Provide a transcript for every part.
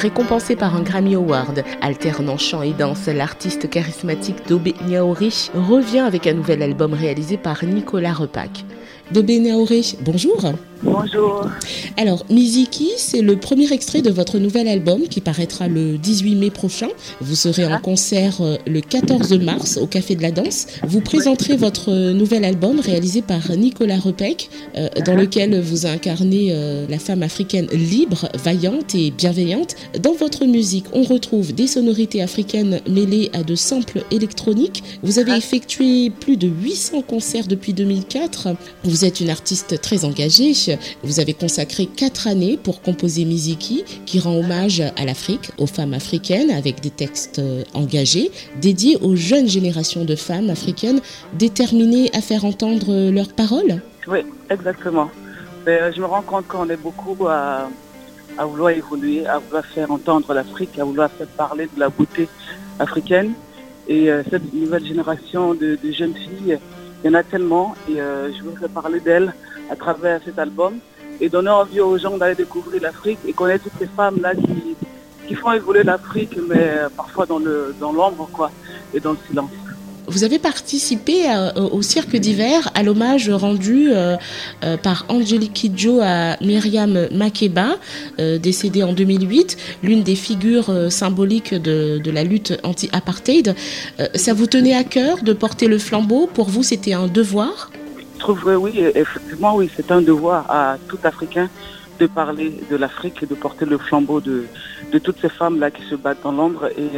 récompensé par un Grammy Award. Alternant chant et danse, l'artiste charismatique Dobé Niaouré revient avec un nouvel album réalisé par Nicolas Repac. Dobé Niaouré, bonjour. Bonjour. Alors, Miziki, c'est le premier extrait de votre nouvel album qui paraîtra le 18 mai prochain. Vous serez en concert le 14 mars au Café de la Danse. Vous présenterez votre nouvel album réalisé par Nicolas Repac, dans lequel vous incarnez la femme africaine libre, vaillante et bienveillante. Dans votre musique, on retrouve des sonorités africaines mêlées à de samples électroniques. Vous avez effectué plus de 800 concerts depuis 2004. Vous êtes une artiste très engagée. Vous avez consacré 4 années pour composer Miziki, qui rend hommage à l'Afrique, aux femmes africaines, avec des textes engagés, dédiés aux jeunes générations de femmes africaines déterminées à faire entendre leurs paroles. Oui, exactement. Je me rends compte qu'on est beaucoup à vouloir évoluer, à vouloir faire entendre l'Afrique, à vouloir faire parler de la beauté africaine. Et cette nouvelle génération de jeunes filles, il y en a tellement, et je voudrais parler d'elles à travers cet album et donner envie aux gens d'aller découvrir l'Afrique et connaître toutes ces femmes-là qui font évoluer l'Afrique, mais parfois dans l'ombre, quoi, et dans le silence. Vous avez participé au Cirque d'hiver à l'hommage rendu par Angélique Kidjo à Myriam Makeba, décédée en 2008, l'une des figures symboliques de la lutte anti-apartheid. Ça vous tenait à cœur de porter le flambeau? Pour vous, c'était un devoir? Je trouve oui, effectivement, oui, c'est un devoir à tout Africain de parler de l'Afrique et de porter le flambeau de toutes ces femmes-là qui se battent dans l'ombre. Et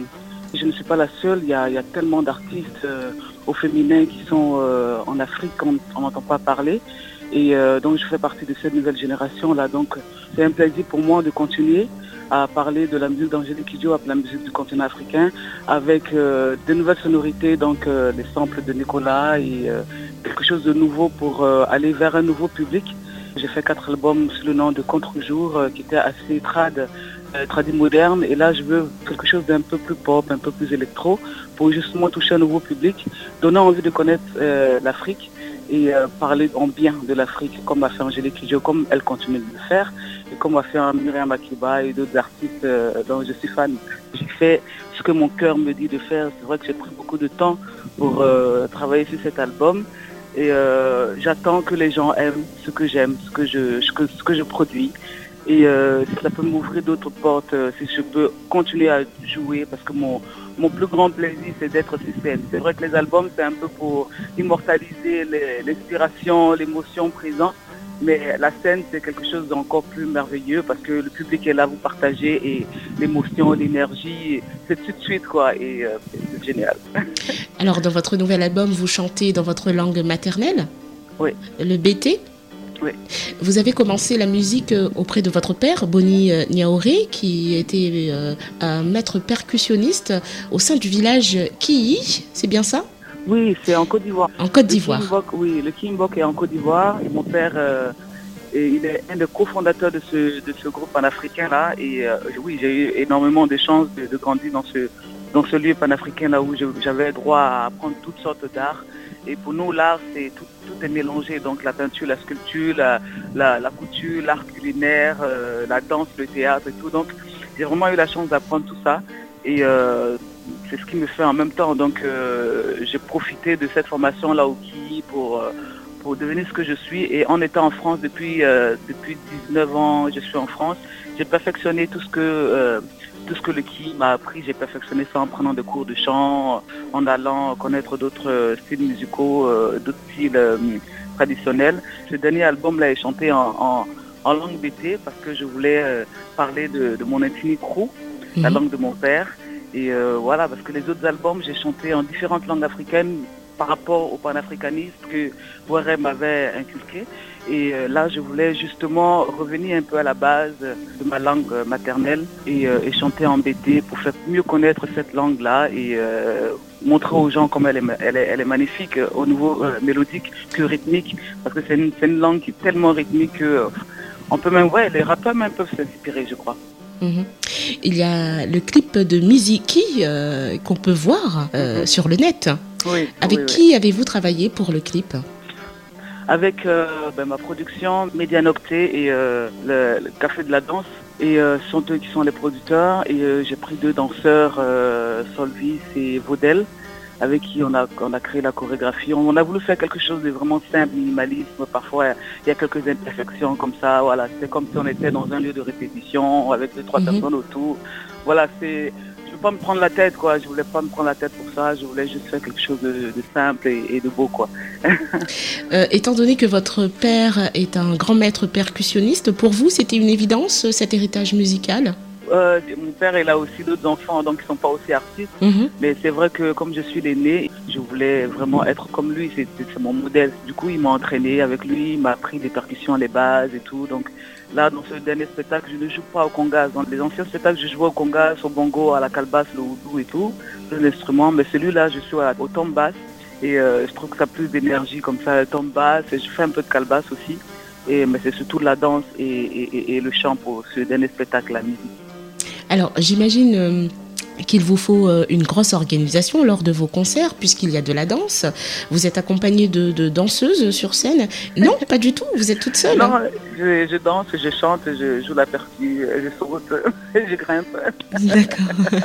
je ne suis pas la seule, il y a tellement d'artistes au féminin qui sont en Afrique qu'on n'entend pas parler. Et donc je fais partie de cette nouvelle génération-là. Donc c'est un plaisir pour moi de continuer à parler de la musique d'Angélique Kidjo, la musique du continent africain, avec de nouvelles sonorités, donc les samples de Nicolas et quelque chose de nouveau pour aller vers un nouveau public. J'ai fait 4 albums sous le nom de Contre-jour, qui était assez tradi moderne, et là je veux quelque chose d'un peu plus pop, un peu plus électro, pour justement toucher un nouveau public, donner envie de connaître l'Afrique et parler en bien de l'Afrique, comme a fait Angélique Kidjo, comme elle continue de le faire, et comme a fait Myriam Makeba et d'autres artistes dont je suis fan. J'ai fait ce que mon cœur me dit de faire. C'est vrai que j'ai pris beaucoup de temps pour travailler sur cet album, et j'attends que les gens aiment ce que j'aime, ce que je produis. Et si ça peut m'ouvrir d'autres portes, si je peux continuer à jouer, parce que mon plus grand plaisir, c'est d'être sur scène. C'est vrai que les albums, c'est un peu pour immortaliser l'inspiration, l'émotion présente, mais la scène, c'est quelque chose d'encore plus merveilleux, parce que le public est là, vous partagez, et l'émotion, l'énergie, c'est tout de suite, quoi, et c'est génial. Alors, dans votre nouvel album, vous chantez dans votre langue maternelle? Oui. Le BT? Oui. Vous avez commencé la musique auprès de votre père, Boni Niaouré, qui était un maître percussionniste au sein du village Kiyi, c'est bien ça? Oui, c'est en Côte d'Ivoire. En Côte d'Ivoire. Oui, le Kimbok est en Côte d'Ivoire, et mon père, il est un des cofondateurs de ce groupe panafricain-là, et oui, j'ai eu énormément de chance de grandir dans ce lieu panafricain-là où j'avais droit à apprendre toutes sortes d'arts. Et pour nous, l'art, c'est tout est mélangé. Donc la peinture, la sculpture, la couture, l'art culinaire, la danse, le théâtre et tout. Donc j'ai vraiment eu la chance d'apprendre tout ça. Et c'est ce qui me fait en même temps. Donc j'ai profité de cette formation-là au KI pour devenir ce que je suis. Et en étant en France depuis 19 ans, je suis en France. J'ai perfectionné tout ce que le KI m'a appris. J'ai perfectionné ça en prenant des cours de chant, en allant connaître d'autres styles musicaux, d'autres styles traditionnels. Ce dernier album-là est chanté en langue BT, parce que je voulais parler de mon ethnie Krou, la langue de mon père. Et voilà, parce que les autres albums, j'ai chanté en différentes langues africaines par rapport au panafricanisme que Ouaré m'avait inculqué. Et là, je voulais justement revenir un peu à la base de ma langue maternelle et chanter en BT pour faire mieux connaître cette langue-là et montrer aux gens comment elle est magnifique au niveau mélodique que rythmique, parce que c'est une langue qui est tellement rythmique que on peut même, les rappeurs même peuvent s'inspirer, je crois. Il y a le clip de Miziki qu'on peut voir sur le net. Oui, Avec qui avez-vous travaillé pour le clip? avec ma production, Médianocté et le Café de la Danse. Et ce sont eux qui sont les producteurs. Et j'ai pris 2 danseurs, Solvis et Vaudel, avec qui on a créé la chorégraphie. On a voulu faire quelque chose de vraiment simple, minimaliste. Parfois, il y a quelques imperfections comme ça. Voilà, c'est comme si on était dans un lieu de répétition avec 2-3 personnes autour. Voilà, je veux pas me prendre la tête, quoi. Je voulais pas me prendre la tête pour ça. Je voulais juste faire quelque chose de simple et de beau, quoi. Étant donné que votre père est un grand maître percussionniste, pour vous, c'était une évidence, cet héritage musical? Mon père, il a aussi d'autres enfants, donc ils sont pas aussi artistes. Mais c'est vrai que comme je suis l'aîné, je voulais vraiment être comme lui. C'est mon modèle. Du coup, il m'a entraîné avec lui, il m'a appris les percussions, les bases et tout. Donc là, dans ce dernier spectacle, je ne joue pas au congas. Dans les anciens spectacles, je jouais au congas, au bongo, à la calebasse, le oudou et tout, l'instrument. Mais celui-là, je suis au tom basse. Et je trouve que ça a plus d'énergie comme ça, le tom basse. Et je fais un peu de calebasse aussi. Mais c'est surtout la danse et le chant pour ce dernier spectacle, la musique. Alors, j'imagine qu'il vous faut une grosse organisation lors de vos concerts, puisqu'il y a de la danse. Vous êtes accompagnée de danseuses sur scène? Non, pas du tout. Vous êtes toute seule? Non, je danse, je chante, je joue la percu, je saute, je grimpe. D'accord.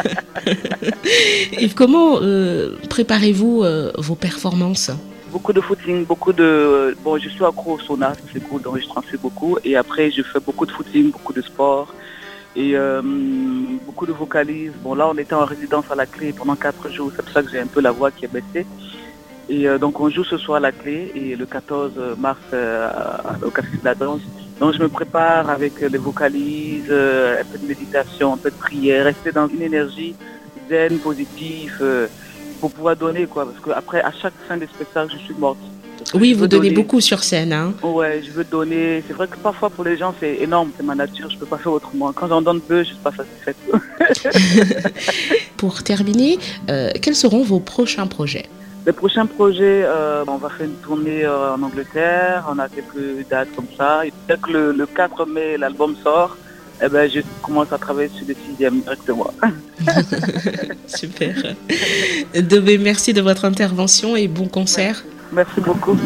Et comment préparez-vous vos performances? Beaucoup de footing, Bon, je suis accro au sauna, c'est cool, donc je transfère beaucoup. Et après, je fais beaucoup de footing, beaucoup de sport. Et beaucoup de vocalises. Bon, là, on était en résidence à la Clé pendant 4 jours. C'est pour ça que j'ai un peu la voix qui est baissée. Et donc, on joue ce soir à la Clé et le 14 mars au Café de la Danse. Donc, je me prépare avec les vocalises, un peu de méditation, un peu de prière, rester dans une énergie zen, positive, pour pouvoir donner, quoi. Parce qu'après, à chaque fin de spectacle, je suis morte. Oui, vous donnez beaucoup sur scène. Hein. Ouais, je veux donner. C'est vrai que parfois pour les gens c'est énorme, c'est ma nature, je peux pas faire autrement. Quand j'en donne peu, je suis pas satisfaite. Pour terminer, quels seront vos prochains projets? Les prochains projets, on va faire une tournée en Angleterre, on a quelques dates comme ça. Et dès que le 4 mai l'album sort, je commence à travailler sur le 6e directement. Super. Dobé, merci de votre intervention et bon concert. Merci beaucoup.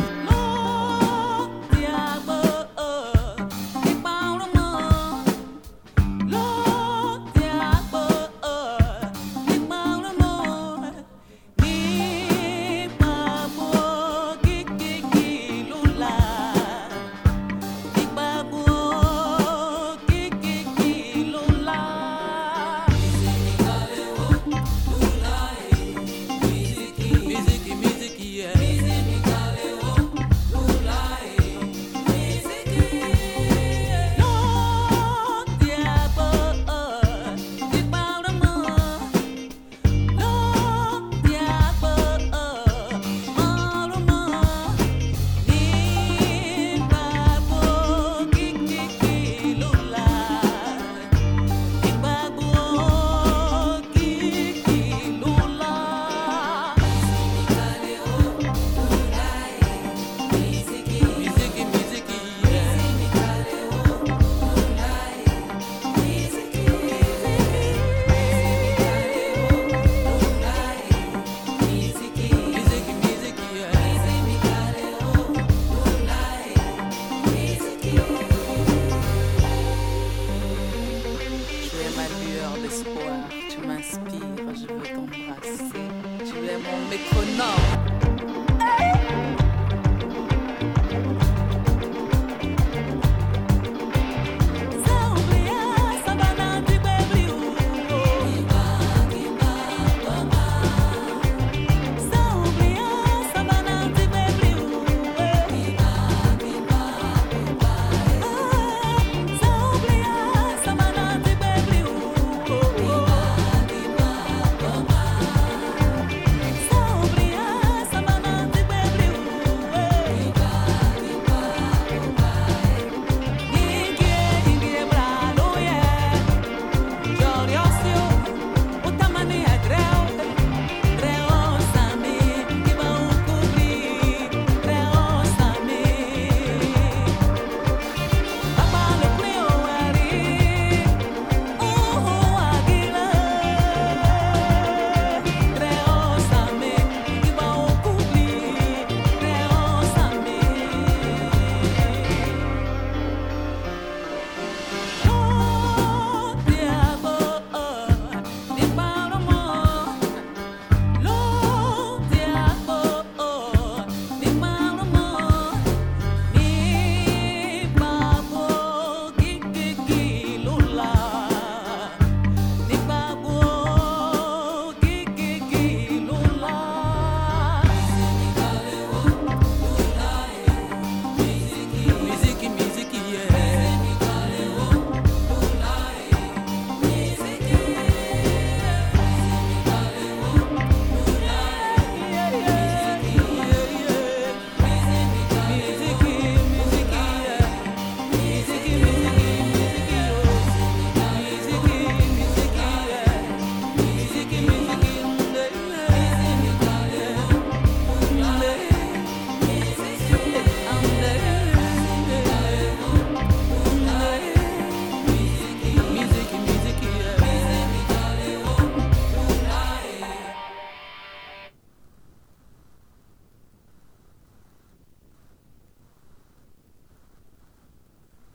Tu m'inspires, je veux t'embrasser. Tu es mon métronome.